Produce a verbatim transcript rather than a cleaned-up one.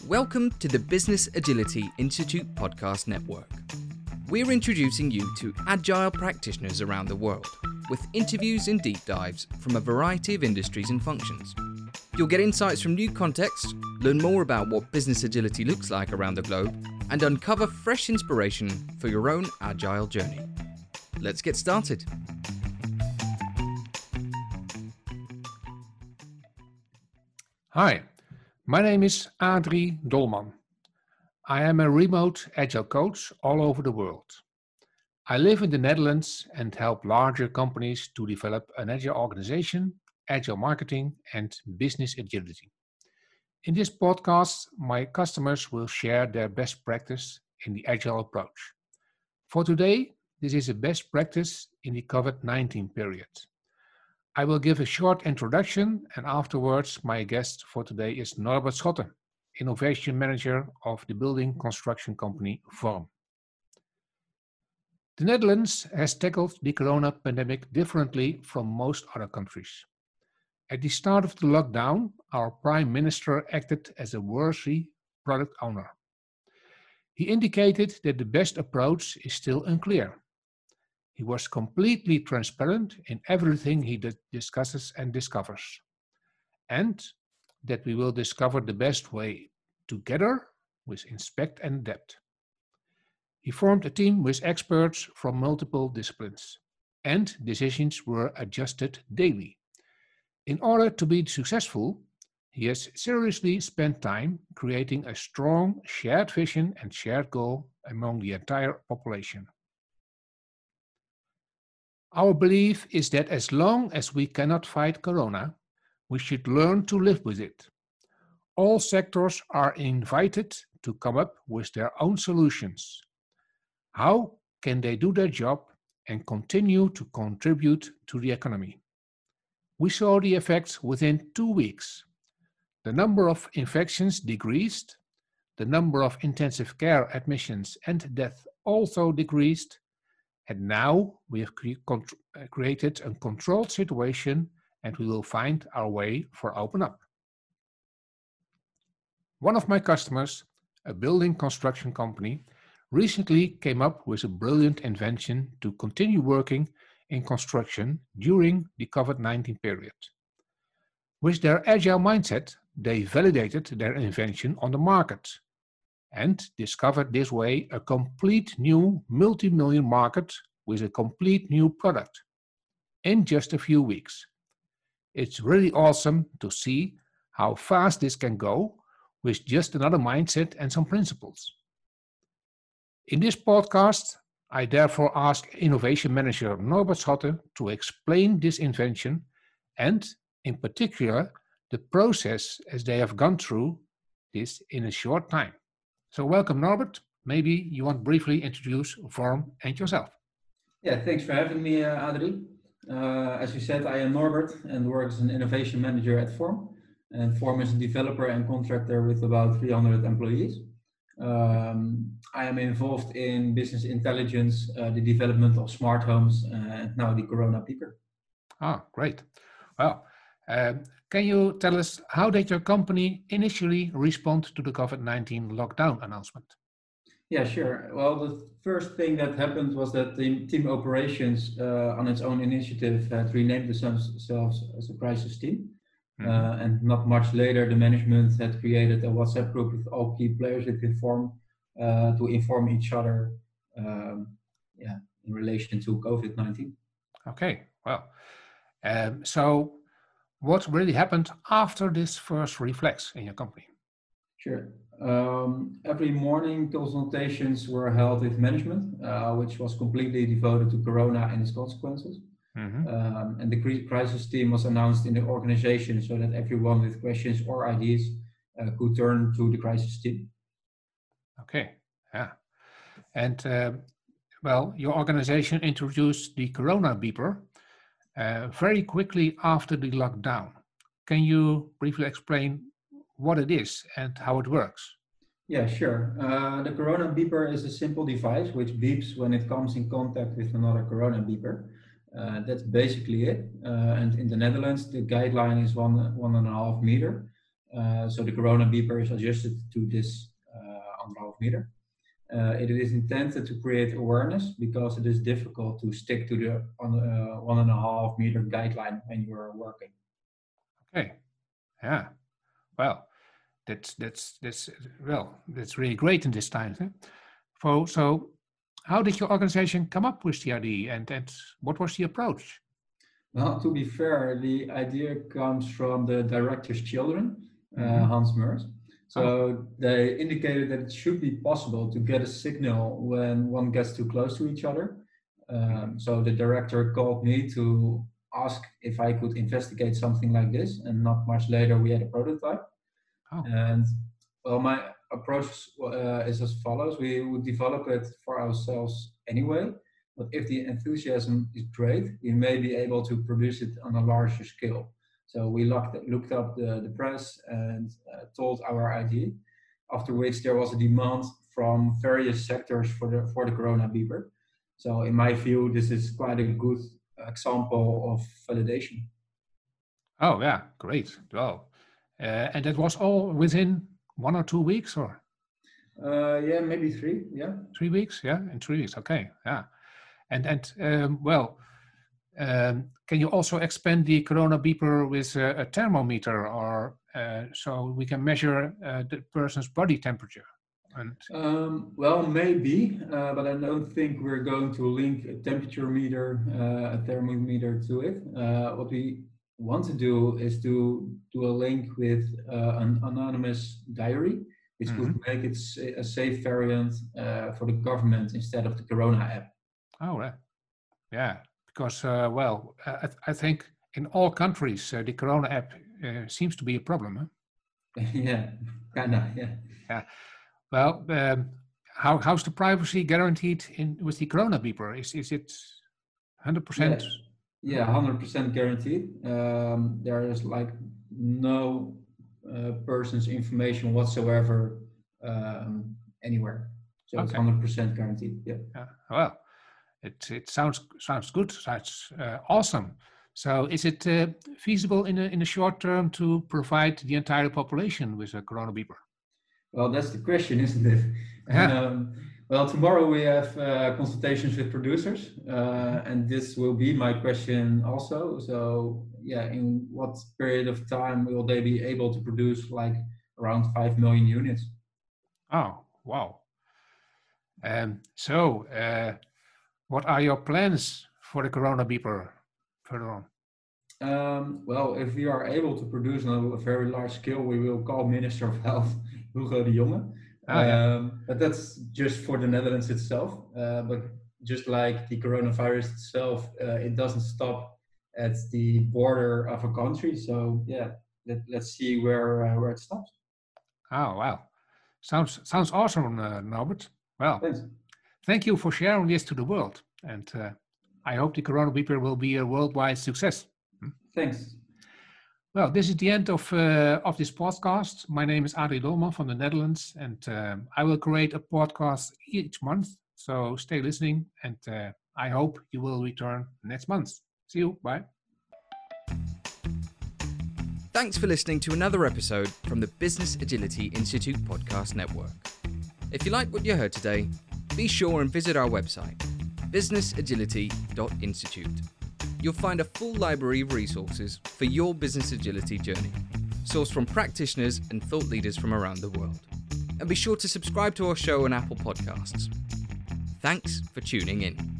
Welcome to the Business Agility Institute Podcast Network. We're introducing you to agile practitioners around the world, with interviews and deep dives from a variety of industries and functions. You'll get insights from new contexts, learn more about what business agility looks like around the globe, and uncover fresh inspiration for your own agile journey. Let's get started. Hi, my name is Adrie Dolman. I am a remote agile coach all over the world. I live in the Netherlands and help larger companies to develop an agile organization, agile marketing, and business agility. In this podcast, my customers will share their best practice in the agile approach. For today, this is a best practice in the COVID nineteen period. I will give a short introduction, and afterwards my guest for today is Norbert Schotte, Innovation Manager of the building construction company Vorm. The Netherlands has tackled the corona pandemic differently from most other countries. At the start of the lockdown, our Prime Minister acted as a worthy product owner. He indicated that the best approach is still unclear. He was completely transparent in everything he d- discusses and discovers, and that we will discover the best way together with Inspect and Adapt. He formed a team with experts from multiple disciplines, and decisions were adjusted daily. In order to be successful, he has seriously spent time creating a strong shared vision and shared goal among the entire population. Our belief is that as long as we cannot fight corona, we should learn to live with it. All sectors are invited to come up with their own solutions. How can they do their job and continue to contribute to the economy? We saw the effects within two weeks. The number of infections decreased, the number of intensive care admissions and death also decreased, and now we have cre- contr- created a controlled situation and we will find our way for open up. One of my customers, a building construction company, recently came up with a brilliant invention to continue working in construction during the COVID nineteen period. With their agile mindset, they validated their invention on the market and discovered this way a complete new multi-million market with a complete new product in just a few weeks. It's really awesome to see how fast this can go with just another mindset and some principles. In this podcast, I therefore ask Innovation Manager Norbert Schotte to explain this invention and, in particular, the process as they have gone through this in a short time. So welcome, Norbert. Maybe you want to briefly introduce Vorm and yourself. Yeah, thanks for having me, uh, Adrie. Uh, as you said, I am Norbert and work as an innovation manager at Vorm. And Vorm is a developer and contractor with about three hundred employees. Um, I am involved in business intelligence, uh, the development of smart homes, uh, and now the Corona Beeper. Ah, great. Well, um, can you tell us how did your company initially respond to the COVID nineteen lockdown announcement? Yeah, sure. Well, the first thing that happened was that the team operations, uh, on its own initiative, had renamed themselves as a crisis team. Mm-hmm. Uh, and not much later, the management had created a WhatsApp group with all key players within Vorm uh, to inform each other, um, yeah, in relation to COVID nineteen. Okay, well, um, so what really happened after this first reflex in your company? Sure. Um, every morning, consultations were held with management, uh, which was completely devoted to Corona and its consequences. Mm-hmm. Um, and the crisis team was announced in the organization so that everyone with questions or ideas uh, could turn to the crisis team. Okay, yeah. And uh, well, your organization introduced the Corona Beeper uh, very quickly after the lockdown. Can you briefly explain what it is and how it works? Yeah, sure. Uh, the Corona Beeper is a simple device which beeps when it comes in contact with another Corona Beeper. Uh, that's basically it. Uh, and in the Netherlands, the guideline is one, one and a half meter. Uh, so the Corona beeper is adjusted to this uh, anderhalf meter. Uh, it is intended to create awareness because it is difficult to stick to the on, uh, one and a half meter guideline when you are working. Okay, yeah, well, that's that's that's well, that's really great in this time. Huh? So, so, how did your organization come up with the idea, and and what was the approach? Well, to be fair, the idea comes from the director's children, uh, Mm-hmm. Hans Meurs. So Oh. they indicated that it should be possible to get a signal when one gets too close to each other. Um, so the director called me to ask if I could investigate something like this, and not much later we had a prototype. Oh. And well, my approach uh, is as follows: we would develop it for ourselves anyway, but if the enthusiasm is great, we may be able to produce it on a larger scale. So we looked, looked up the, the press and uh, told our idea, after which there was a demand from various sectors for the, for the Corona beeper. So in my view, this is quite a good example of validation. Oh, yeah, great. Well, uh, and that was all within one or two weeks, or? Uh, yeah, maybe three, yeah. Three weeks, yeah, in three weeks, okay, yeah. And, and um, well, Um, can you also expand the Corona beeper with a, a thermometer, or uh, so we can measure uh, the person's body temperature? And um, well, maybe, uh, but I don't think we're going to link a temperature meter, uh, a thermometer to it. Uh, what we want to do is to do a link with uh, an anonymous diary, which mm-hmm. could make it a safe variant uh, for the government instead of the Corona app. Oh, right. Yeah. Because, uh, well, I, I think in all countries, uh, the Corona app uh, seems to be a problem. Huh? yeah, kind of, yeah. Yeah. Well, um, how how's the privacy guaranteed in with the Corona beeper? Is is it one hundred percent? Yeah, yeah, one hundred percent guaranteed. Um, there is like no uh, person's information whatsoever um, anywhere. So okay. It's one hundred percent guaranteed. Yeah. Yeah. Well. It it sounds sounds good. Sounds uh, awesome. So, is it uh, feasible in a in the short term to provide the entire population with a Corona beeper? Well, that's the question, isn't it? Yeah. Um, well, tomorrow we have uh, consultations with producers, uh, and this will be my question also. So, yeah, in what period of time will they be able to produce like around five million units? Oh, wow. Um. So. Uh, What are your plans for the Corona beeper further on? Um, well, if we are able to produce on a very large scale, we will call Minister of Health Hugo de Jonge. Oh, yeah. um, but that's just for the Netherlands itself. Uh, but just like the coronavirus itself, uh, it doesn't stop at the border of a country. So yeah, let, let's see where uh, where it stops. Oh wow, sounds sounds awesome, uh, Norbert. Well. Thanks. Thank you for sharing this to the world, and uh, I hope the Corona beeper will be a worldwide success. Thanks. Well, this is the end of uh, of this podcast. My name is Adrie Dolman from the Netherlands, and um, I will create a podcast each month. So stay listening, and uh, I hope you will return next month. See you. Bye. Thanks for listening to another episode from the Business Agility Institute Podcast Network. If you like what you heard today, be sure and visit our website, business agility dot institute. You'll find a full library of resources for your business agility journey, sourced from practitioners and thought leaders from around the world. And be sure to subscribe to our show on Apple Podcasts. Thanks for tuning in.